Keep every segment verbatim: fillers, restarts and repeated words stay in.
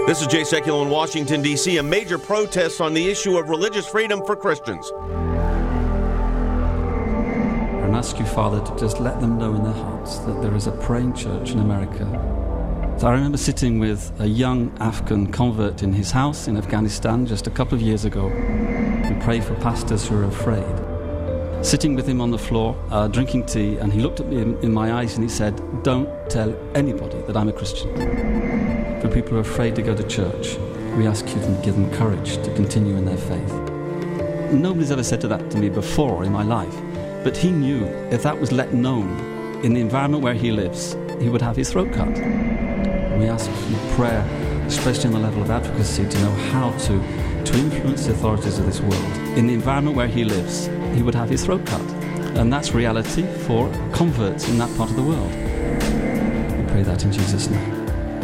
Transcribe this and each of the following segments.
This is Jay Sekulow in Washington, D C A major protest on the issue of religious freedom for Christians. And ask you, Father, to just let them know in their hearts that there is a praying church in America. So I remember sitting with a young Afghan convert in his house in Afghanistan just a couple of years ago. We pray for pastors who are afraid. Sitting with him on the floor, uh, drinking tea, and he looked at me in, in my eyes and he said, "Don't tell anybody that I'm a Christian." For people who are afraid to go to church, we ask you to give them courage to continue in their faith. Nobody's ever said to that to me before in my life, but he knew if that was let known in the environment where he lives, he would have his throat cut. We ask for prayer, especially on the level of advocacy, to know how to, to influence the authorities of this world. In the environment where he lives, he would have his throat cut. And that's reality for converts in that part of the world. We pray that in Jesus' name.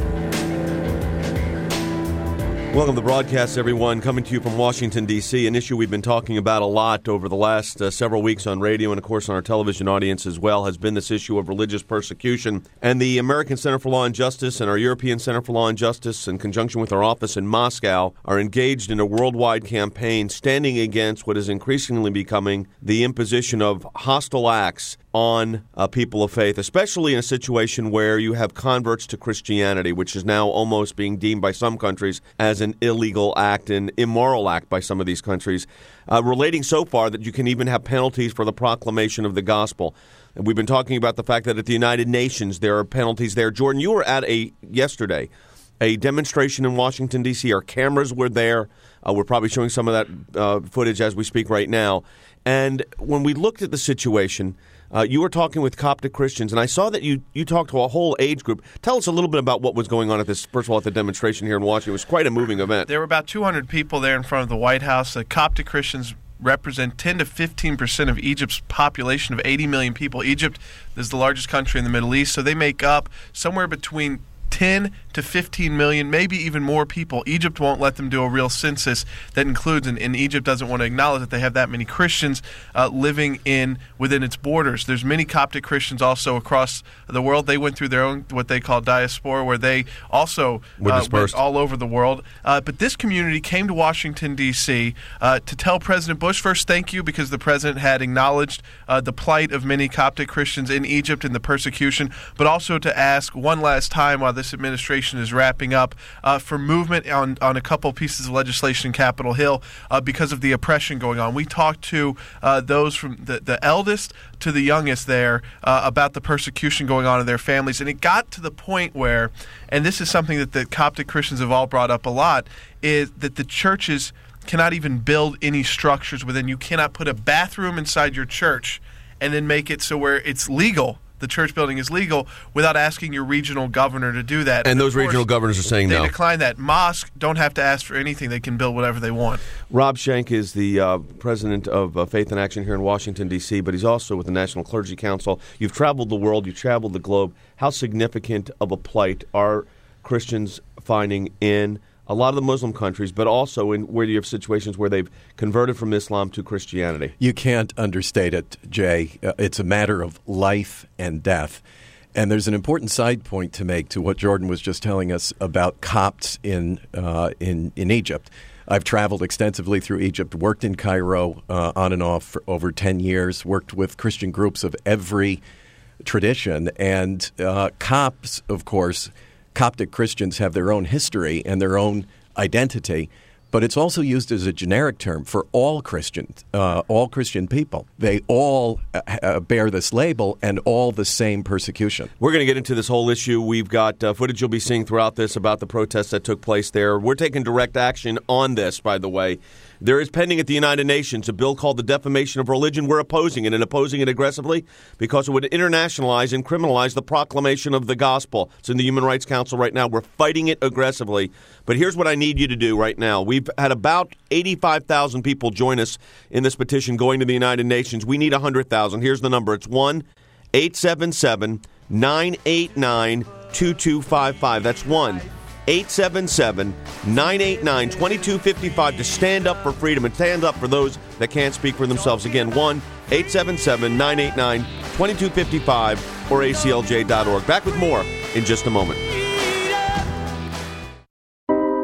Welcome to the broadcast, everyone. Coming to you from Washington, D C An issue we've been talking about a lot over the last uh, several weeks on radio and, of course, on our television audience as well has been this issue of religious persecution. And the American Center for Law and Justice and our European Center for Law and Justice, in conjunction with our office in Moscow, are engaged in a worldwide campaign standing against what is increasingly becoming the imposition of hostile acts on uh, people of faith, especially in a situation where you have converts to Christianity, which is now almost being deemed by some countries as an illegal act, an immoral act by some of these countries, uh, relating so far that you can even have penalties for the proclamation of the gospel. And we've been talking about the fact that at the United Nations there are penalties there. Jordan, you were at a yesterday a demonstration in Washington, D C Our cameras were there. Uh, we're probably showing some of that uh, footage as we speak right now. And when we looked at the situation, Uh, you were talking with Coptic Christians, and I saw that you, you talked to a whole age group. Tell us a little bit about what was going on at this, first of all, at the demonstration here in Washington. It was quite a moving event. There were about two hundred people there in front of the White House. The Coptic Christians represent ten to fifteen percent of Egypt's population of eighty million people. Egypt is the largest country in the Middle East, so they make up somewhere between ten to fifteen million, maybe even more people. Egypt won't let them do a real census that includes, and, and Egypt doesn't want to acknowledge that they have that many Christians uh, living in within its borders. There's many Coptic Christians also across the world. They went through their own, what they call diaspora, where they also uh, went all over the world. Uh, but this community came to Washington, D C uh, to tell President Bush, first, thank you, because the president had acknowledged uh, the plight of many Coptic Christians in Egypt and the persecution, but also to ask one last time while this administration is wrapping up uh, for movement on, on a couple pieces of legislation in Capitol Hill uh, because of the oppression going on. We talked to uh, those from the, the eldest to the youngest there uh, about the persecution going on in their families, and it got to the point where, and this is something that the Coptic Christians have all brought up a lot, is that the churches cannot even build any structures within. You cannot put a bathroom inside your church and then make it so where it's legal. The church building is legal without asking your regional governor to do that. And, and those regional governors are saying they no. They decline that. Mosques don't have to ask for anything. They can build whatever they want. Rob Schenck is the uh, president of uh, Faith in Action here in Washington, D C, but he's also with the National Clergy Council. You've traveled the world. You've traveled the globe. How significant of a plight are Christians finding in a lot of the Muslim countries, but also in where you have situations where they've converted from Islam to Christianity? You can't understate it, Jay. Uh, it's a matter of life and death. And there's an important side point to make to what Jordan was just telling us about Copts in uh, in, in Egypt. I've traveled extensively through Egypt, worked in Cairo uh, on and off for over ten years, worked with Christian groups of every tradition. And uh, Copts, of course, Coptic Christians have their own history and their own identity, but it's also used as a generic term for all Christians, uh, all Christian people. They all uh, bear this label and all the same persecution. We're going to get into this whole issue. We've got uh, footage you'll be seeing throughout this about the protests that took place there. We're taking direct action on this, by the way. There is pending at the United Nations a bill called the Defamation of Religion. We're opposing it and opposing it aggressively because it would internationalize and criminalize the proclamation of the gospel. It's in the Human Rights Council right now. We're fighting it aggressively. But here's what I need you to do right now. We've had about eighty-five thousand people join us in this petition going to the United Nations. We need one hundred thousand. Here's the number. It's one eight seven seven nine eight nine two two five five. That's one eight seven seven nine eight nine two two five five to stand up for freedom and stand up for those that can't speak for themselves. Again, one eight seven seven nine eight nine two two five five or A C L J dot org. Back with more in just a moment.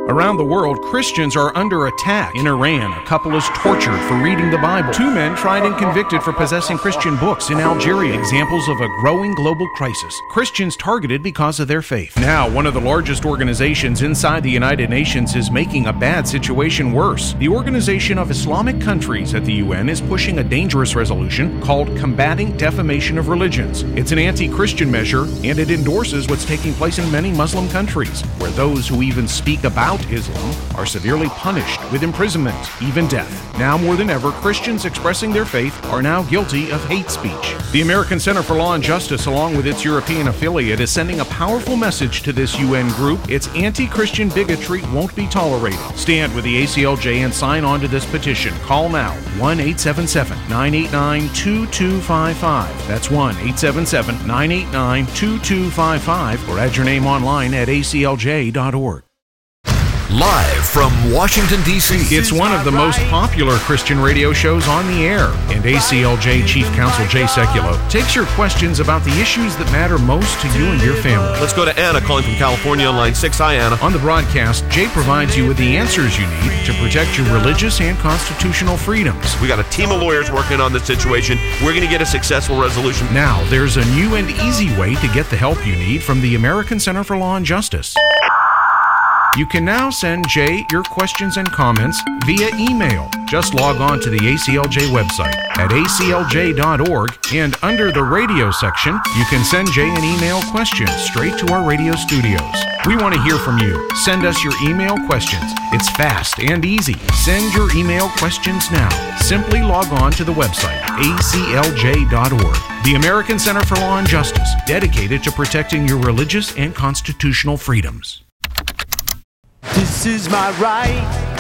Around the world, Christians are under attack. In Iran, a couple is tortured for reading the Bible. Two men tried and convicted for possessing Christian books. In Algeria, examples of a growing global crisis. Christians targeted because of their faith. Now, one of the largest organizations inside the United Nations is making a bad situation worse. The Organization of Islamic Countries at the U N is pushing a dangerous resolution called Combating Defamation of Religions. It's an anti-Christian measure, and it endorses what's taking place in many Muslim countries, where those who even speak about Islam are severely punished with imprisonment, even death. Now more than ever, Christians expressing their faith are now guilty of hate speech. The American Center for Law and Justice, along with its European affiliate, is sending a powerful message to this U N group. Its anti-Christian bigotry won't be tolerated. Stand with the A C L J and sign on to this petition. Call now, one eight seven seven, nine eight nine, two two five five. That's one eight seven seven, nine eight nine, two two five five, or add your name online at A C L J dot org. Live from Washington, D C It's one of the most popular Christian radio shows on the air, and A C L J Chief Counsel Jay Sekulow takes your questions about the issues that matter most to you and your family. Let's go to Anna calling from California on line six. Hi, Anna. On the broadcast, Jay provides you with the answers you need to protect your religious and constitutional freedoms. We got a team of lawyers working on this situation. We're going to get a successful resolution. Now, there's a new and easy way to get the help you need from the American Center for Law and Justice. You can now send Jay your questions and comments via email. Just log on to the A C L J website at A C L J dot org, and under the radio section, you can send Jay an email question straight to our radio studios. We want to hear from you. Send us your email questions. It's fast and easy. Send your email questions now. Simply log on to the website, A C L J dot org. The American Center for Law and Justice, dedicated to protecting your religious and constitutional freedoms. This is my right,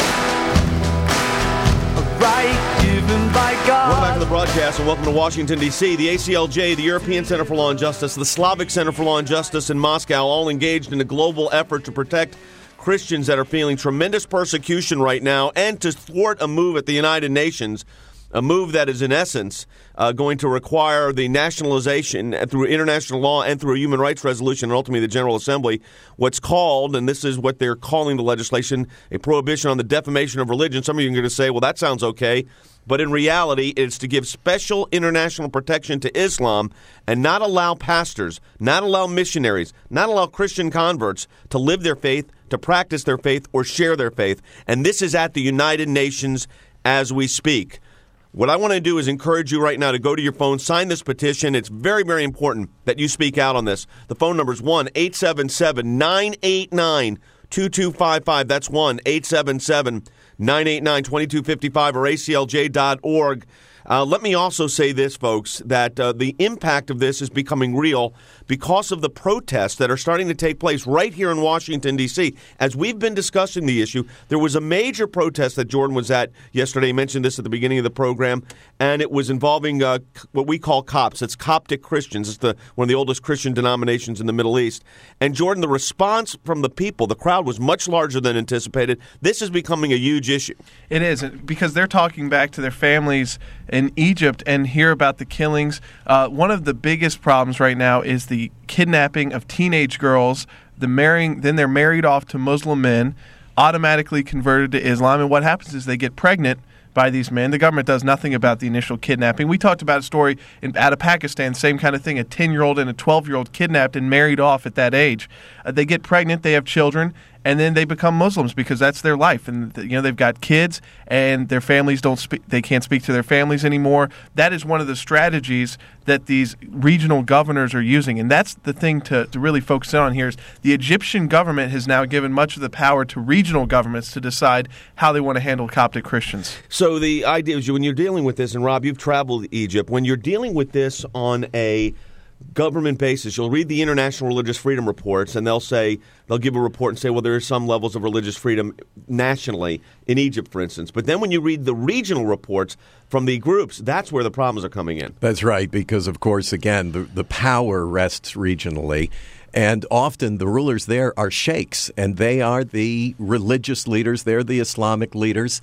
a right given by God. Welcome back to the broadcast and welcome to Washington, D C The A C L J, the European Center for Law and Justice, the Slavic Center for Law and Justice in Moscow, all engaged in a global effort to protect Christians that are feeling tremendous persecution right now and to thwart a move at the United Nations, a move that is in essence uh, going to require the nationalization through international law and through a human rights resolution and ultimately the General Assembly, what's called, and this is what they're calling the legislation, a prohibition on the defamation of religion. Some of you are going to say, well, that sounds okay. But in reality, it's to give special international protection to Islam and not allow pastors, not allow missionaries, not allow Christian converts to live their faith, to practice their faith, or share their faith. And this is at the United Nations as we speak. What I want to do is encourage you right now to go to your phone, sign this petition. It's very, very important that you speak out on this. The phone number is one eight seven seven, nine eight nine, two two five five. That's one eight seven seven, nine eight nine, two two five five or A C L J dot org. Uh, let me also say this, folks, that uh, the impact of this is becoming real because of the protests that are starting to take place right here in Washington, D C As we've been discussing the issue, there was a major protest that Jordan was at yesterday. He mentioned this at the beginning of the program, and it was involving uh, what we call Copts. It's Coptic Christians. It's the one of the oldest Christian denominations in the Middle East. And, Jordan, the response from the people, the crowd, was much larger than anticipated. This is becoming a huge issue. It is, because they're talking back to their families in Egypt and hear about the killings. Uh, one of the biggest problems right now is the kidnapping of teenage girls, the marrying, then they're married off to Muslim men, automatically converted to Islam, and what happens is they get pregnant by these men. The government does nothing about the initial kidnapping. We talked about a story in, out of Pakistan, same kind of thing, a ten-year-old and a twelve-year-old kidnapped and married off at that age. Uh, they get pregnant, they have children, and then they become Muslims because that's their life. And you know they've got kids, and their families don't speak. They can't speak to their families anymore. That is one of the strategies that these regional governors are using, and that's the thing to, to really focus in on here. Is the Egyptian government has now given much of the power to regional governments to decide how they want to handle Coptic Christians. So the idea is when you're dealing with this, and Rob, you've traveled to Egypt. When you're dealing with this on a government basis, you'll read the International Religious Freedom Reports, and they'll say, they'll give a report and say, well, there are some levels of religious freedom nationally, in Egypt, for instance. But then when you read the regional reports from the groups, that's where the problems are coming in. That's right, because, of course, again, the, the power rests regionally. And often the rulers there are sheikhs, and they are the religious leaders. They're the Islamic leaders.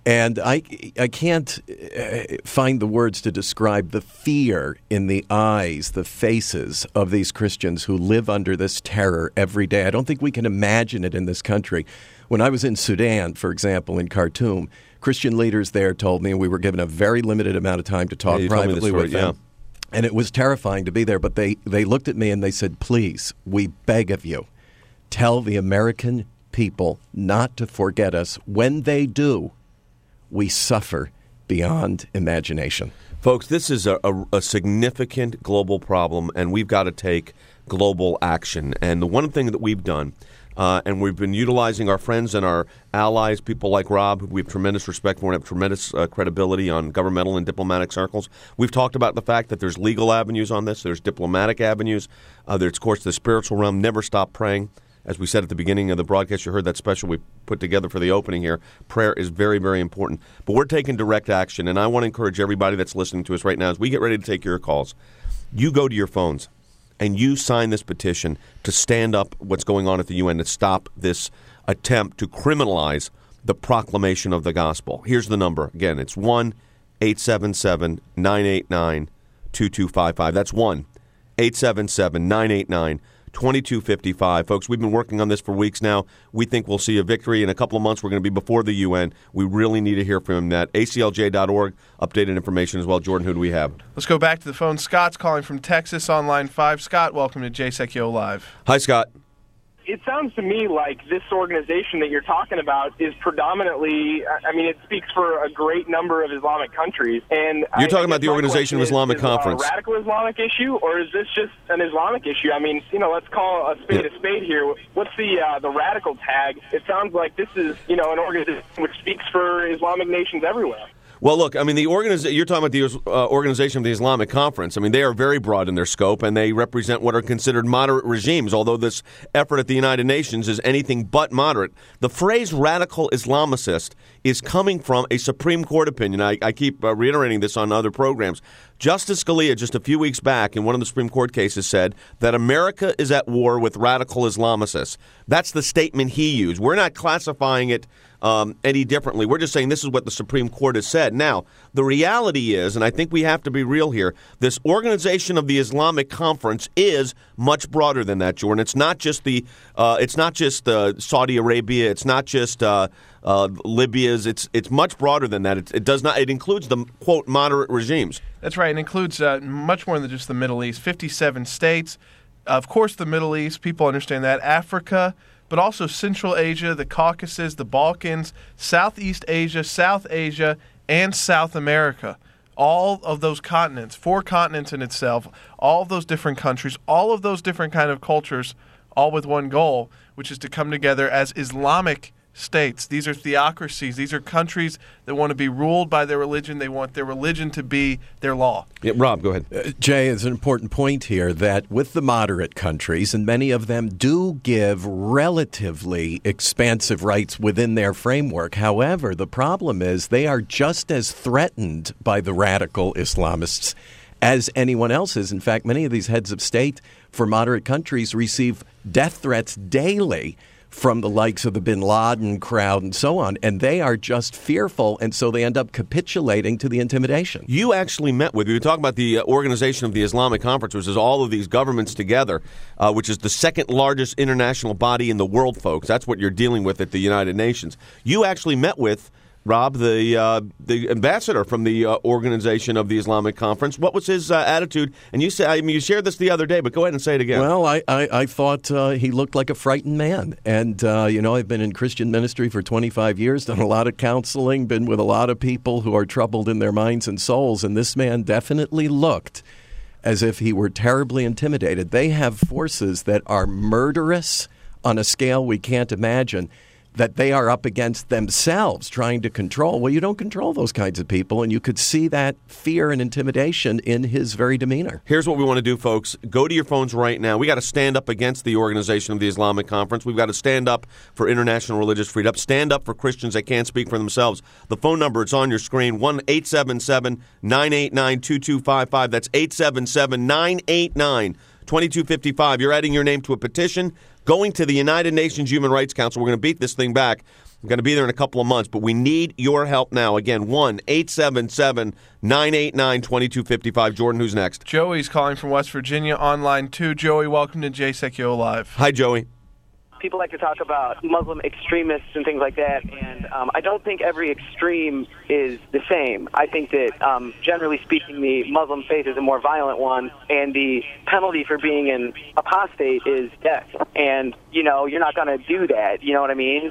And I, I can't find the words to describe the fear in the eyes, the faces of these Christians who live under this terror every day. I don't think we can imagine it in this country. When I was in Sudan, for example, in Khartoum, Christian leaders there told me, and we were given a very limited amount of time to talk yeah, privately story, with them. Yeah. And it was terrifying to be there, but they, they looked at me and they said, please, we beg of you, tell the American people not to forget us. When they do, we suffer beyond imagination. Folks, this is a, a, a significant global problem, and we've got to take global action. And the one thing that we've done, uh, and we've been utilizing our friends and our allies, people like Rob, who we have tremendous respect for and have tremendous uh, credibility on governmental and diplomatic circles. We've talked about the fact that there's legal avenues on this, there's diplomatic avenues, uh, there's, of course, the spiritual realm. Never stop praying. As we said at the beginning of the broadcast, you heard that special we put together for the opening here. Prayer is very, very important. But we're taking direct action, and I want to encourage everybody that's listening to us right now, as we get ready to take your calls, you go to your phones and you sign this petition to stand up what's going on at the U N to stop this attempt to criminalize the proclamation of the gospel. Here's the number. Again, it's one eight seven seven nine eight nine two two five five. That's one eight seven seven nine eight nine twenty-two fifty-five. Folks, we've been working on this for weeks now. We think we'll see a victory. In a couple of months, we're going to be before the U N. We really need to hear from him. That A C L J dot org, updated information as well. Jordan, who do we have? Let's go back to the phone. Scott's calling from Texas on line five. Scott, welcome to J S E C O Live. Hi, Scott. It sounds to me like this organization that you're talking about is predominantly, I mean, it speaks for a great number of Islamic countries. And You're talking I, about the Organization of Islamic is, Conference. Is it a radical Islamic issue, or is this just an Islamic issue? I mean, you know, let's call a spade yeah. a spade here. What's the uh, the radical tag? It sounds like this is, you know, an organization which speaks for Islamic nations everywhere. Well, look, I mean, the organiza- you're talking about the uh, Organization of the Islamic Conference. I mean, they are very broad in their scope, and they represent what are considered moderate regimes, although this effort at the United Nations is anything but moderate. The phrase radical Islamicist is coming from a Supreme Court opinion. I, I keep uh, reiterating this on other programs. Justice Scalia, just a few weeks back, in one of the Supreme Court cases, said that America is at war with radical Islamicists. That's the statement he used. We're not classifying it um, any differently. We're just saying this is what the Supreme Court has said. Now, the reality is, and I think we have to be real here, this Organization of the Islamic Conference is much broader than that, Jordan. It's not just the, uh, it's not just uh, Saudi Arabia. It's not just uh, uh, Libya's. It's it's much broader than that. It, it does not. It includes the quote moderate regimes. That's right. It includes uh, much more than just the Middle East. fifty-seven states. Of course, the Middle East, people understand that. Africa, but also Central Asia, the Caucasus, the Balkans, Southeast Asia, South Asia, and South America. All of those continents, four continents in itself, all of those different countries, all of those different kind of cultures, all with one goal, which is to come together as Islamic states. These are theocracies. These are countries that want to be ruled by their religion. They want their religion to be their law. Yeah, Rob, go ahead. Uh, Jay, it's an important point here that with the moderate countries, and many of them do give relatively expansive rights within their framework. However, the problem is they are just as threatened by the radical Islamists as anyone else is. In fact, many of these heads of state for moderate countries receive death threats daily from the likes of the bin Laden crowd and so on, and they are just fearful, and so they end up capitulating to the intimidation. You actually met with, we were talking about the Organization of the Islamic Conference, which is all of these governments together, uh, which is the second largest international body in the world, folks. That's what you're dealing with at the United Nations. You actually met with Rob, the uh, the ambassador from the uh, Organization of the Islamic Conference. What was his uh, attitude? And you said, I mean, you shared this the other day, but go ahead and say it again. Well, I, I, I thought uh, he looked like a frightened man. And, uh, you know, I've been in Christian ministry for twenty-five years, done a lot of counseling, been with a lot of people who are troubled in their minds and souls. And this man definitely looked as if he were terribly intimidated. They have forces that are murderous on a scale we can't imagine, that they are up against themselves trying to control. Well, you don't control those kinds of people, and you could see that fear and intimidation in his very demeanor. Here's what we want to do, folks. Go to your phones right now. We got to stand up against the Organization of the Islamic Conference. We've got to stand up for international religious freedom. Stand up for Christians that can't speak for themselves. The phone number, it's on your screen, one eight seven seven nine eight nine two two five five. That's eight seven seven nine eight nine two two five five. You're adding your name to a petition. going to the United Nations Human Rights Council. We're going to beat this thing back. I'm going to be there in a couple of months, but we need your help now. Again, one eight seven seven, nine eight nine, two two five five. Jordan, who's next? Joey's calling from West Virginia on line two. Joey, welcome to J S E C U Live. Hi, Joey. People like to talk about Muslim extremists and things like that, and um, I don't think every extreme is the same. I think that, um, generally speaking, the Muslim faith is a more violent one, and the penalty for being an apostate is death. And, you know, you're not going to do that. You know what I mean?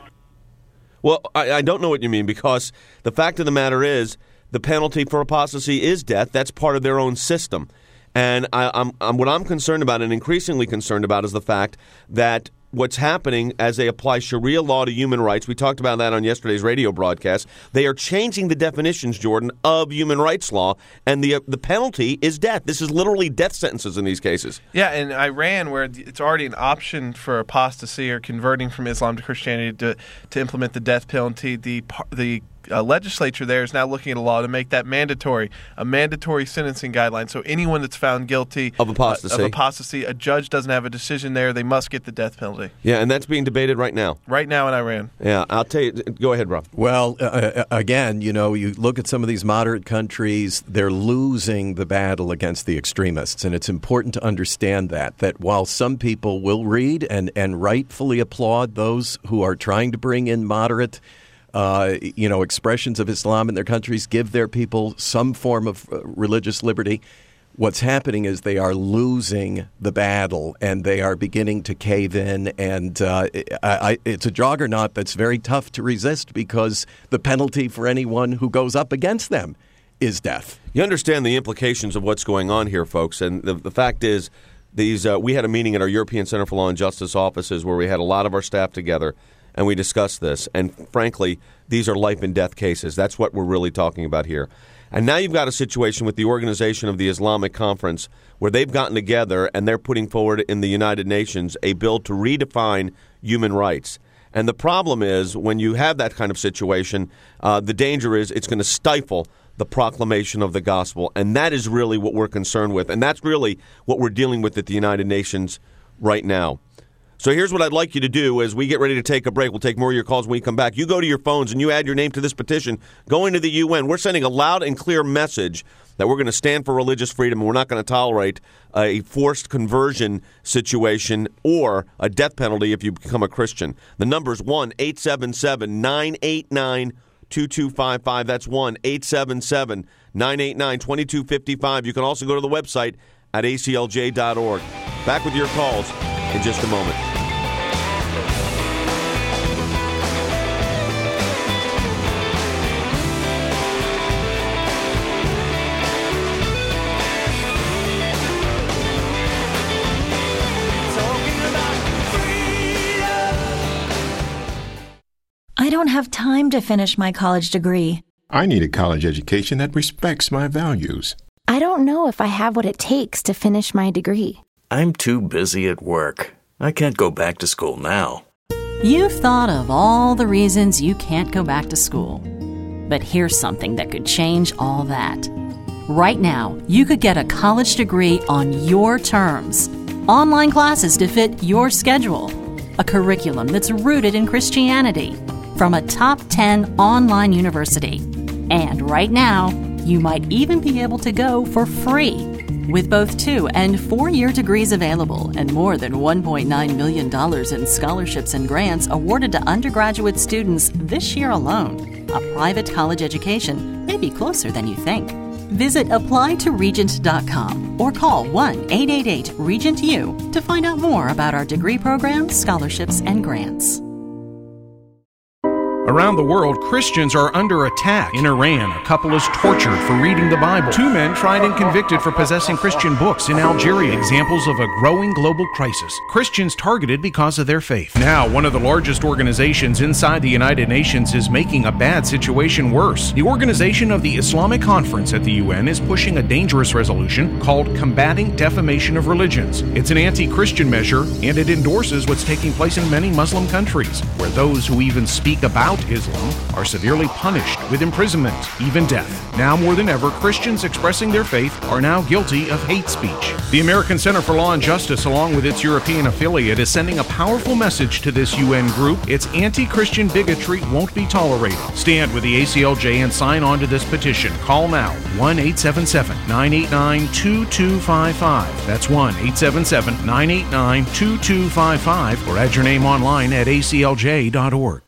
Well, I, I don't know what you mean, because the fact of the matter is the penalty for apostasy is death. That's part of their own system. And I, I'm, I'm, what I'm concerned about and increasingly concerned about is the fact that what's happening as they apply Sharia law to human rights, we talked about that on yesterday's radio broadcast, they are changing the definitions, Jordan, of human rights law, and the, uh, the penalty is death. This is literally death sentences in these cases. Yeah, in Iran, where it's already an option for apostasy or converting from Islam to Christianity to, to implement the death penalty, the the Uh, legislature there is now looking at a law to make that mandatory, a mandatory sentencing guideline. So anyone that's found guilty of apostasy, uh, of apostasy, a judge doesn't have a decision there. They must get the death penalty. Yeah, and that's being debated right now. Right now in Iran. Yeah, I'll tell you. Go ahead, Rob. Well, uh, again, you know, you look at some of these moderate countries, they're losing the battle against the extremists. And it's important to understand that, that while some people will read and, and rightfully applaud those who are trying to bring in moderate Uh, you know, expressions of Islam in their countries, give their people some form of uh, religious liberty. What's happening is they are losing the battle, and they are beginning to cave in. And uh, I, I, it's a juggernaut that's very tough to resist, because the penalty for anyone who goes up against them is death. You understand the implications of what's going on here, folks. And the, the fact is, these uh, we had a meeting at our European Center for Law and Justice offices where we had a lot of our staff together, and we discussed this. And frankly, these are life and death cases. That's what we're really talking about here. And now you've got a situation with the Organization of the Islamic Conference where they've gotten together and they're putting forward in the United Nations a bill to redefine human rights. And the problem is, when you have that kind of situation, uh, the danger is it's going to stifle the proclamation of the gospel. And that is really what we're concerned with. And that's really what we're dealing with at the United Nations right now. So here's what I'd like you to do as we get ready to take a break. We'll take more of your calls when we come back. You go to your phones and you add your name to this petition. Go into the U N. We're sending a loud and clear message that we're going to stand for religious freedom, and we're not going to tolerate a forced conversion situation or a death penalty if you become a Christian. The number is one eight seven seven, nine eight nine, two two five five. That's one eight seven seven, nine eight nine, two two five five. You can also go to the website at A C L J dot org. Back with your calls in just a moment. I don't have time to finish my college degree. I need a college education that respects my values. I don't know if I have what it takes to finish my degree. I'm too busy at work. I can't go back to school now. You've thought of all the reasons you can't go back to school. But here's something that could change all that. Right now, you could get a college degree on your terms. Online classes to fit your schedule. A curriculum that's rooted in Christianity. From a top ten online university. And right now, you might even be able to go for free. With both two- and four-year degrees available and more than one point nine million dollars in scholarships and grants awarded to undergraduate students this year alone, a private college education may be closer than you think. Visit apply to regent dot com or call one eight eight eight, regent U to find out more about our degree programs, scholarships, and grants. Around the world, Christians are under attack. In Iran, a couple is tortured for reading the Bible. Two men tried and convicted for possessing Christian books. In Algeria, examples of a growing global crisis. Christians targeted because of their faith. Now, one of the largest organizations inside the United Nations is making a bad situation worse. The Organization of the Islamic Conference at the U N is pushing a dangerous resolution called Combating Defamation of Religions. It's an anti-Christian measure, and it endorses what's taking place in many Muslim countries, where those who even speak about about Islam are severely punished with imprisonment, even death. Now more than ever, Christians expressing their faith are now guilty of hate speech. The American Center for Law and Justice, along with its European affiliate, is sending a powerful message to this U N group. Its anti-Christian bigotry won't be tolerated. Stand with the A C L J and sign on to this petition. Call now, one eight seven seven, nine eight nine, two two five five. That's one eight seven seven, nine eight nine, two two five five, or add your name online at A C L J dot org.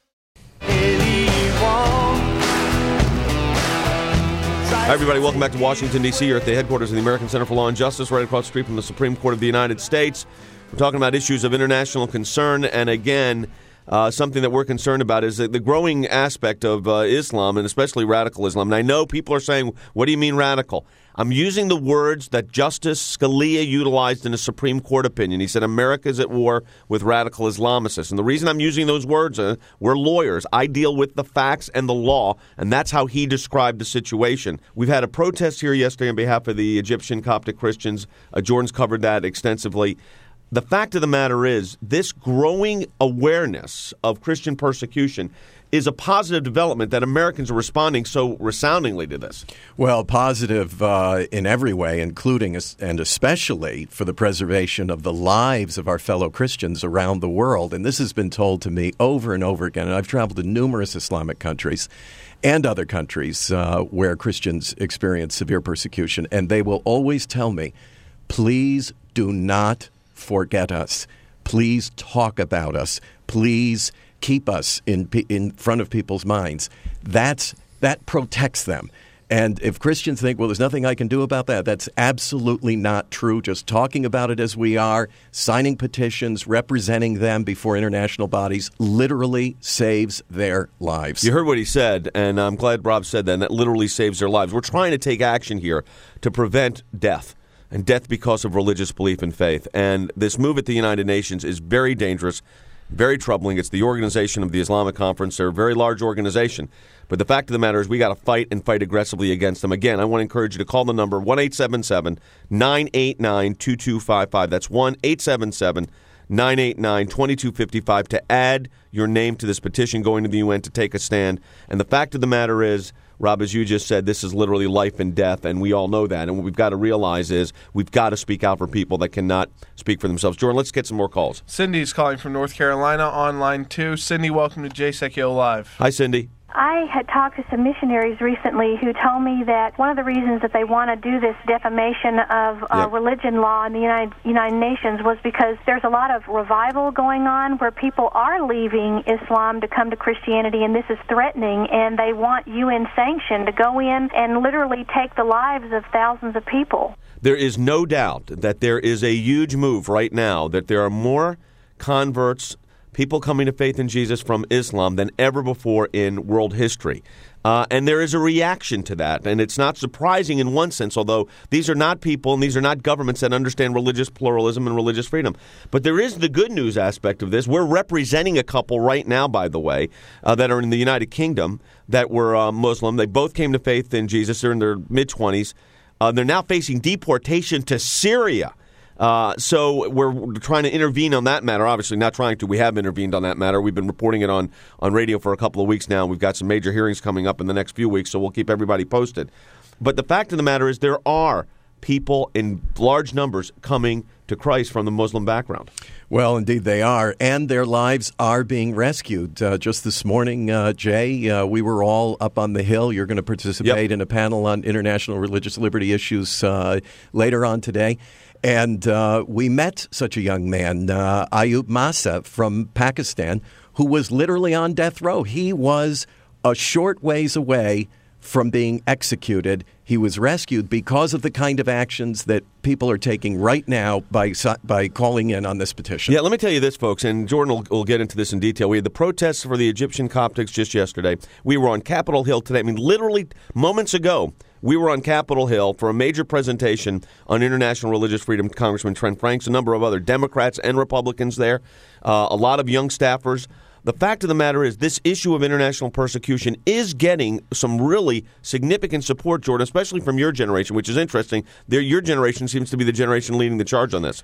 Hi, everybody. Welcome back to Washington, D C You're at the headquarters of the American Center for Law and Justice, right across the street from the Supreme Court of the United States. We're talking about issues of international concern, and again, uh, something that we're concerned about is the, the growing aspect of uh, Islam, and especially radical Islam. And I know people are saying, what do you mean radical? I'm using the words that Justice Scalia utilized in a Supreme Court opinion. He said America's at war with radical Islamicists. And the reason I'm using those words, uh, we're lawyers. I deal with the facts and the law, and that's how he described the situation. We've had a protest here yesterday on behalf of the Egyptian Coptic Christians. Uh, Jordan's covered that extensively. The fact of the matter is, this growing awareness of Christian persecution is a positive development that Americans are responding so resoundingly to this. Well, positive uh, in every way, including and especially for the preservation of the lives of our fellow Christians around the world. And this has been told to me over and over again. And I've traveled to numerous Islamic countries and other countries uh, where Christians experience severe persecution. And they will always tell me, please do not forget us. Please talk about us. Please keep us in in front of people's minds. That's that protects them. And if Christians think, well, there's nothing I can do about that, that's absolutely not true. Just talking about it as we are, signing petitions, representing them before international bodies literally saves their lives. You heard what he said, and I'm glad Rob said that, and that literally saves their lives. We're trying to take action here to prevent death. And death because of religious belief and faith. And this move at the United Nations is very dangerous, very troubling. It's the organization of the Islamic Conference. They're a very large organization. But the fact of the matter is we got to fight and fight aggressively against them. Again, I want to encourage you to call the number one eight seven seven, nine eight nine, two two five five. That's one eight seven seven, nine eight nine, two two five five to add your name to this petition going to the U N to take a stand. And the fact of the matter is, Rob, as you just said, this is literally life and death, and we all know that. And what we've got to realize is we've got to speak out for people that cannot speak for themselves. Jordan, let's get some more calls. Cindy's calling from North Carolina on line two. Cindy, welcome to J S E C O Live. Hi, Cindy. I had talked to some missionaries recently who told me that one of the reasons that they want to do this defamation of uh, yep. religion law in the United, United Nations was because there's a lot of revival going on where people are leaving Islam to come to Christianity, and this is threatening, and they want U N sanction to go in and literally take the lives of thousands of people. There is no doubt that there is a huge move right now, that there are more converts, people coming to faith in Jesus from Islam than ever before in world history. Uh, and there is a reaction to that. And it's not surprising in one sense, although these are not people and these are not governments that understand religious pluralism and religious freedom. But there is the good news aspect of this. We're representing a couple right now, by the way, uh, that are in the United Kingdom that were uh, Muslim. They both came to faith in Jesus. They're in their mid-twenties. Uh, they're now facing deportation to Syria. Uh, so we're trying to intervene on that matter. Obviously not trying to. We have intervened on that matter. We've been reporting it on, on radio for a couple of weeks now. We've got some major hearings coming up in the next few weeks, so we'll keep everybody posted. But the fact of the matter is there are people in large numbers coming to Christ from the Muslim background. Well, indeed they are, and their lives are being rescued. Uh, just this morning, uh, Jay, uh, we were all up on the Hill. You're going to participate yep. in a panel on international religious liberty issues uh, later on today. And uh, we met such a young man, uh, Ayub Masa from Pakistan, who was literally on death row. He was a short ways away from being executed. He was rescued because of the kind of actions that people are taking right now by by calling in on this petition. Yeah, let me tell you this, folks, and Jordan will, will get into this in detail. We had the protests for the Egyptian Coptics just yesterday. We were on Capitol Hill today. I mean, literally moments ago, we were on Capitol Hill for a major presentation on international religious freedom. Congressman Trent Franks, a number of other Democrats and Republicans there, uh, a lot of young staffers. The fact of the matter is this issue of international persecution is getting some really significant support, Jordan, especially from your generation, which is interesting. Your generation seems to be the generation leading the charge on this.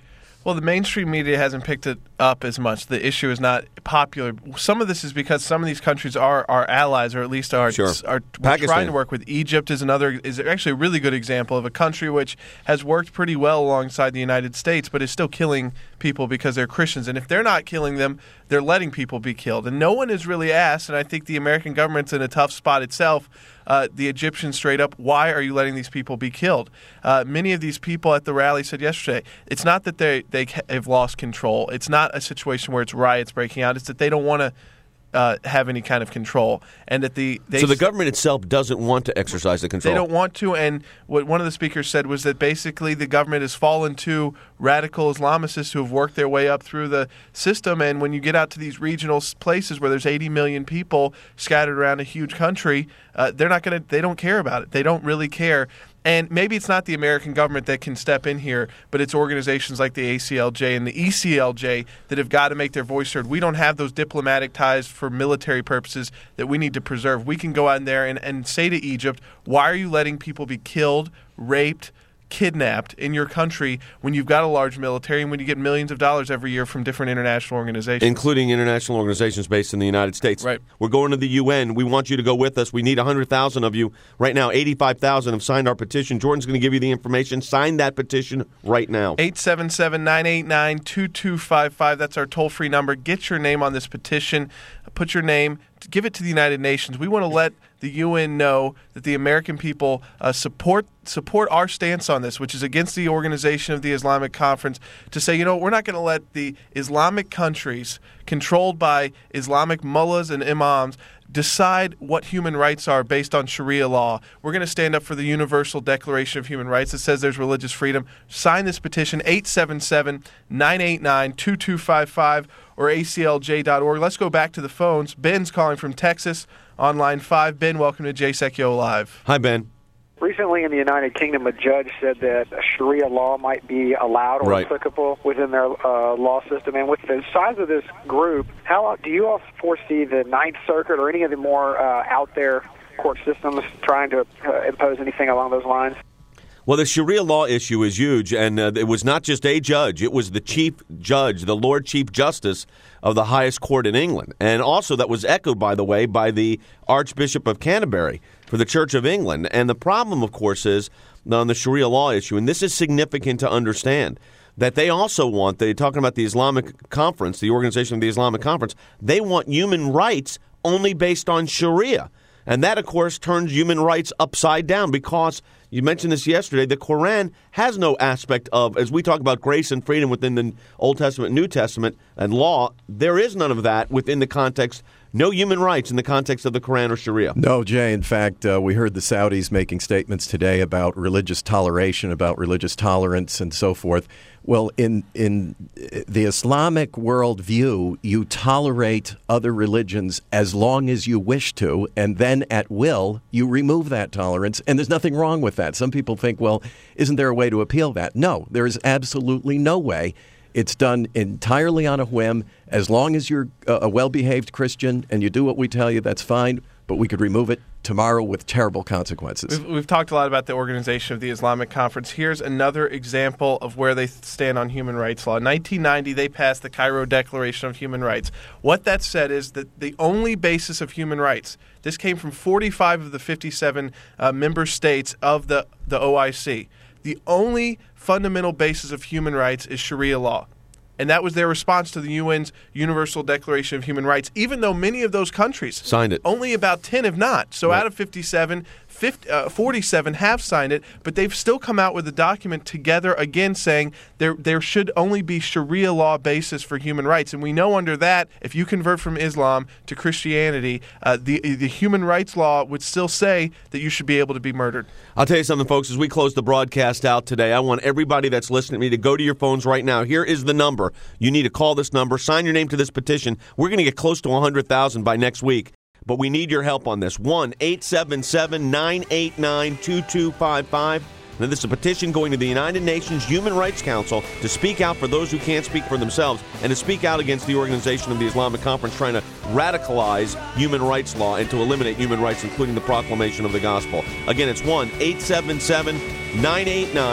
Well, the mainstream media hasn't picked it up as much. The issue is not popular. Some of this is because some of these countries are our allies, or at least are, sure. are we're trying to work with. Egypt is another is actually a really good example of a country which has worked pretty well alongside the United States, but is still killing people because they're Christians. And if they're not killing them, they're letting people be killed. And no one has really asked, and I think the American government's in a tough spot itself, Uh, the Egyptians straight up, why are you letting these people be killed? Uh, many of these people at the rally said yesterday, it's not that they, they have lost control. It's not a situation where it's riots breaking out. It's that they don't want to uh, have any kind of control. And that the they So the government itself doesn't want to exercise the control. They don't want to, and what one of the speakers said was that basically the government has fallen to radical Islamicists who have worked their way up through the system, and when you get out to these regional places where there's eighty million people scattered around a huge country, uh, they're not going to, they don't care about it. They don't really care. And maybe it's not the American government that can step in here, but it's organizations like the A C L J and the E C L J that have got to make their voice heard. We don't have those diplomatic ties for military purposes that we need to preserve. We can go out in there and, and say to Egypt, why are you letting people be killed, raped, kidnapped in your country when you've got a large military and when you get millions of dollars every year from different international organizations? Including international organizations based in the United States. Right. We're going to the U N. We want you to go with us. We need one hundred thousand of you. Right now, eighty-five thousand have signed our petition. Jordan's going to give you the information. Sign that petition right now. eight seven seven, nine eight nine, two two five five. That's our toll-free number. Get your name on this petition. Put your name. Give it to the United Nations. We want to let the U N know that the American people uh, support support our stance on this, which is against the organization of the Islamic Conference, to say, you know, we're not going to let the Islamic countries controlled by Islamic mullahs and imams decide what human rights are based on Sharia law. We're going to stand up for the Universal Declaration of Human Rights that says there's religious freedom. Sign this petition, eight seven seven, nine eight nine, two two five five or A C L J dot org. Let's go back to the phones. Ben's calling from Texas on line five. Ben, welcome to Jay Sekulow Live. Hi, Ben. Recently in the United Kingdom, a judge said that Sharia law might be allowed or right. applicable within their uh, law system. And with the size of this group, how do you all foresee the Ninth Circuit or any of the more uh, out there court systems trying to uh, impose anything along those lines? Well, the Sharia law issue is huge, and uh, it was not just a judge. It was the chief judge, the Lord Chief Justice of the highest court in England. And also that was echoed, by the way, by the Archbishop of Canterbury for the Church of England. And the problem, of course, is on the Sharia law issue, and this is significant to understand, that they also want, they're talking about the Islamic Conference, the organization of the Islamic Conference, they want human rights only based on Sharia. And that, of course, turns human rights upside down because, you mentioned this yesterday, the Quran has no aspect of, as we talk about grace and freedom within the Old Testament, New Testament, and law, there is none of that within the context, no human rights in the context of the Quran or Sharia. No, Jay. In fact, uh, we heard the Saudis making statements today about religious toleration, about religious tolerance, and so forth. Well, in in the Islamic worldview, you tolerate other religions as long as you wish to, and then at will, you remove that tolerance, and there's nothing wrong with that. Some people think, well, isn't there a way to appeal that? No, there is absolutely no way. It's done entirely on a whim. As long as you're a well-behaved Christian and you do what we tell you, that's fine, but we could remove it tomorrow with terrible consequences. We've, we've talked a lot about the organization of the Islamic Conference. Here's another example of where they stand on human rights law. In nineteen ninety, they passed the Cairo Declaration of Human Rights. What that said is that the only basis of human rights, this came from forty-five of the fifty-seven uh, member states of the, the O I C. The only fundamental basis of human rights is Sharia law. And that was their response to the U N's Universal Declaration of Human Rights, even though many of those countries signed it. Only about ten have not. So right. out of fifty-seven, fifty, uh, forty-seven have signed it, but they've still come out with a document together again saying there there should only be Sharia law basis for human rights. And we know under that, if you convert from Islam to Christianity, uh, the, the human rights law would still say that you should be able to be murdered. I'll tell you something, folks. As we close the broadcast out today, I want everybody that's listening to me to go to your phones right now. Here is the number. You need to call this number, sign your name to this petition. We're going to get close to one hundred thousand by next week, but we need your help on this. one eight seven seven, nine eight nine, two two five five. Now, this is a petition going to the United Nations Human Rights Council to speak out for those who can't speak for themselves and to speak out against the organization of the Islamic Conference trying to radicalize human rights law and to eliminate human rights, including the proclamation of the gospel. Again, it's one eight seven seven, nine eight nine,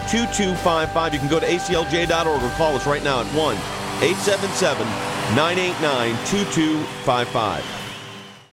two two five five. You can go to A C L J dot org or call us right now at one eight seven seven, nine eight nine, two two five five.